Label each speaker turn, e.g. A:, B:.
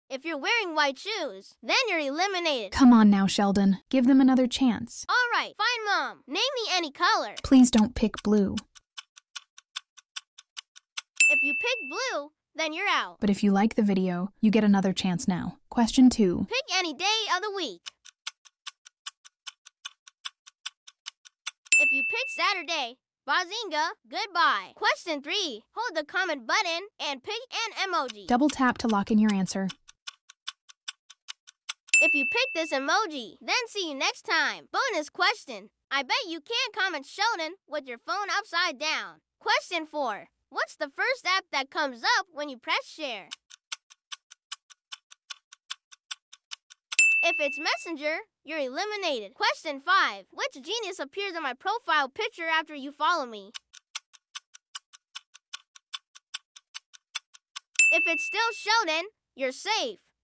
A: If you're wearing white shoes, then you're eliminated.
B: Come on now, Sheldon. Give them another chance.
A: Alright, fine, Mom. Name me any color.
B: Please don't pick blue.
A: If you pick blue, then you're out.
B: But if you like the video, you get another chance now. Question 2.
A: Pick any day of the week. If you pick Saturday, Bazinga, goodbye. Question 3. Hold the comment button and pick an emoji.
B: Double tap to lock in your answer.
A: If you pick this emoji, then see you next time. Bonus question. I bet you can't comment Sheldon with your phone upside down. Question 4. What's the first app that comes up when you press share? If it's Messenger, you're eliminated. Question 5. Which genius appears on my profile picture after you follow me? If it's still Sheldon, you're safe.